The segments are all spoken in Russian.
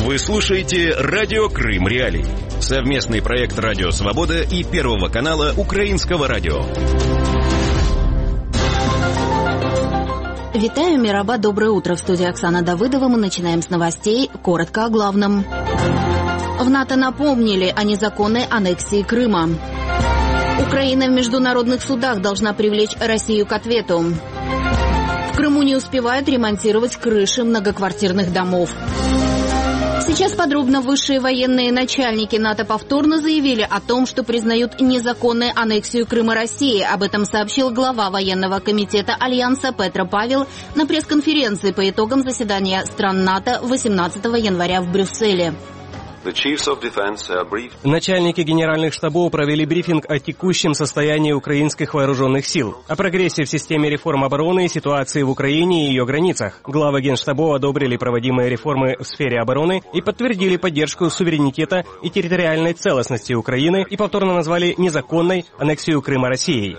Вы слушаете «Радио Крым Реалии». Совместный проект «Радио Свобода» и Первого канала Украинского радио. Витаю, Мираба, доброе утро. В студии Оксана Давыдова. Мы начинаем с новостей. Коротко о главном. В НАТО напомнили о незаконной аннексии Крыма. Украина в международных судах должна привлечь Россию к ответу. В Крыму не успевают ремонтировать крыши многоквартирных домов. Сейчас подробно. Высшие военные начальники НАТО повторно заявили о том, что признают незаконную аннексию Крыма России. Об этом сообщил глава военного комитета Альянса Петро Павел на пресс-конференции по итогам заседания стран НАТО 18 января в Брюсселе. Начальники генеральных штабов провели брифинг о текущем состоянии украинских вооруженных сил, о прогрессе в системе реформ обороны и ситуации в Украине и ее границах. Главы генштабов одобрили проводимые реформы в сфере обороны и подтвердили поддержку суверенитета и территориальной целостности Украины и повторно назвали незаконной аннексию Крыма Россией.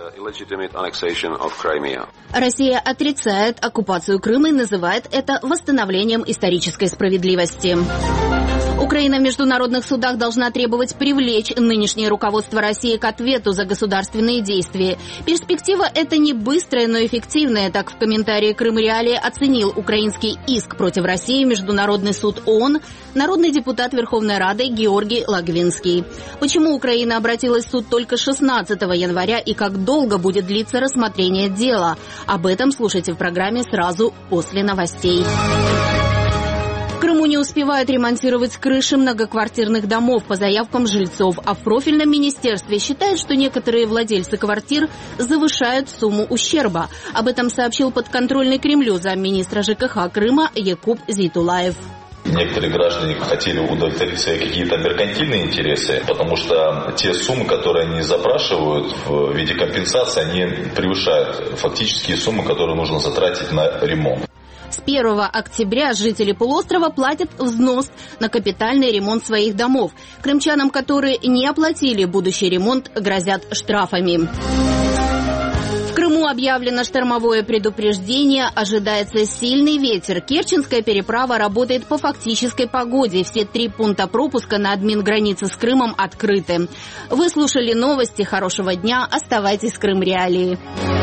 Россия отрицает оккупацию Крыма и называет это восстановлением исторической справедливости. Украина в международных судах должна требовать привлечь нынешнее руководство России к ответу за государственные действия. Перспектива эта не быстрая, но эффективная. Так в комментарии Крым Реалии оценил украинский иск против России Международный суд ООН народный депутат Верховной Рады Георгий Лагвинский. Почему Украина обратилась в суд только 16 января и как долго будет длиться рассмотрение дела? Об этом слушайте в программе сразу после новостей. В Крыму не успевают ремонтировать крыши многоквартирных домов по заявкам жильцов, а в профильном министерстве считают, что некоторые владельцы квартир завышают сумму ущерба. Об этом сообщил подконтрольный Кремлю замминистра ЖКХ Крыма Якуб Зейтулаев. Некоторые граждане хотели удовлетворить свои какие-то меркантильные интересы, потому что те суммы, которые они запрашивают в виде компенсации, они превышают фактические суммы, которые нужно затратить на ремонт. С 1 октября жители полуострова платят взнос на капитальный ремонт своих домов. Крымчанам, которые не оплатили будущий ремонт, грозят штрафами. В Крыму объявлено штормовое предупреждение. Ожидается сильный ветер. Керченская переправа работает по фактической погоде. Все 3 пункта пропуска на админгранице с Крымом открыты. Вы слушали новости. Хорошего дня. Оставайтесь в Крым Реалии.